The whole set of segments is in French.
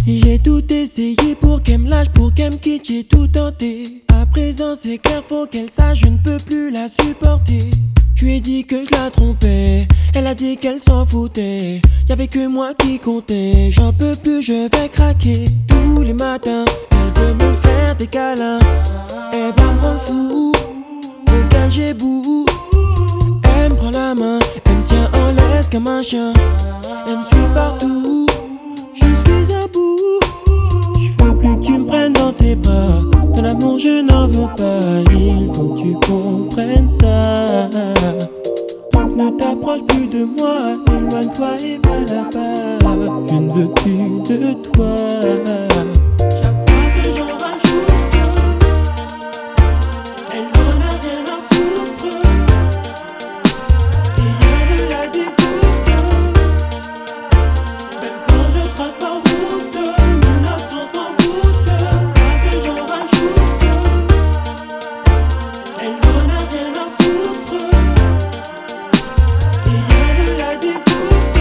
J'ai tout essayé pour qu'elle me lâche, pour qu'elle me quitte, j'ai tout tenté. À présent c'est clair, faut qu'elle sache, je ne peux plus la supporter. Je lui ai dit que je la trompais, elle a dit qu'elle s'en foutait. Y'avait que moi qui comptais, j'en peux plus, je vais craquer. Tous les matins, elle veut me faire des câlins. Elle va me rendre fou, faut qu'elle j'ai bout. Elle me prend la main, elle me tient en laisse comme un chien. Elle me suit partout, je suis à bout. Je veux plus que tu me prennes dans tes bras. Ton l'amour je n'en veux pas, il faut que tu comprennes ça. Donc ne t'approche plus de moi, éloigne-toi et va là-bas. Je ne veux plus de toi. Chaque fois que j'en rajoute, elle n'en a rien à foutre. Et elle la dégoûte. Même quand je trace ma route, mon absence m'en fout. Chaque fois que j'en rajoute, elle n'en a rien à foutre. Et elle la dégoûte.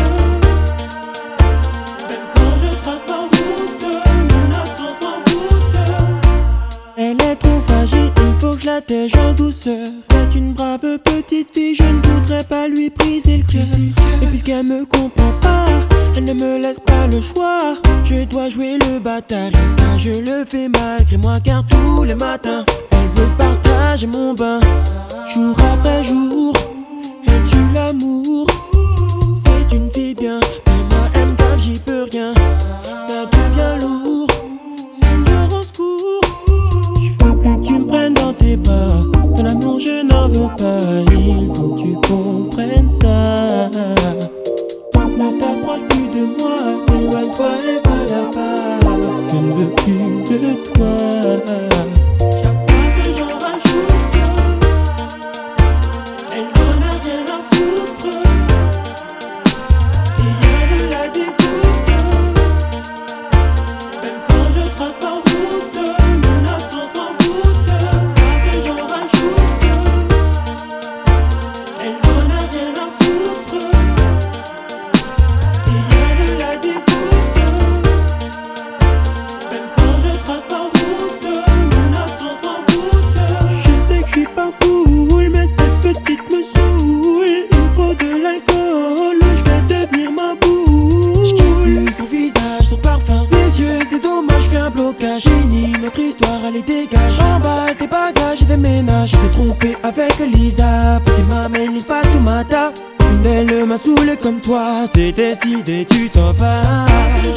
Même quand je trace ma route, mon absence m'en fout. Elle est trop fragile, il faut que je la tège en douceur. C'est une brave petite fille, je ne voudrais pas lui briser le cœur. Et puisqu'elle me comprend pas, elle ne me laisse pas le choix. Je dois jouer le bâtard et ça je le fais malgré moi. Car tous les matins, elle veut partager mon bain. Jour après jour, elle tue l'amour. C'est une fille bien, mais moi elle me gave, j'y peux rien. Ça devient lourd, Seigneur au secours. Je veux plus que tu me prennes dans tes bras. Ton amour je n'en veux pas, il faut que tu comprennes ça. Donc ne t'approche plus de moi, éloigne-toi et va là-bas. Je ne veux plus de toi. Chaque fois que j'en rajoute, elle n'en a rien à foutre. Et elle la dégoûte. Même quand je trace ma route, mon absence m'en fout. Chaque fois que j'en rajoute, elle n'en a rien à foutre. Et elle la dégoûte. Même quand je trace ma route, mon absence m'en fout. Je sais que je suis pas cool, mais cette petite me saoule. Il me faut de l'alcool, je vais devenir ma boule. Je quitte plus son visage, son parfum, ses yeux, c'est dommage, je fais un blocage. Génie, notre histoire, allez dégage. Remballe tes bagages et déménage. Je t'ai trompé avec Lisa, petit m'amène Fatoumata. Une d'elles m'a saoulé comme toi, c'est décidé, tu t'en vas.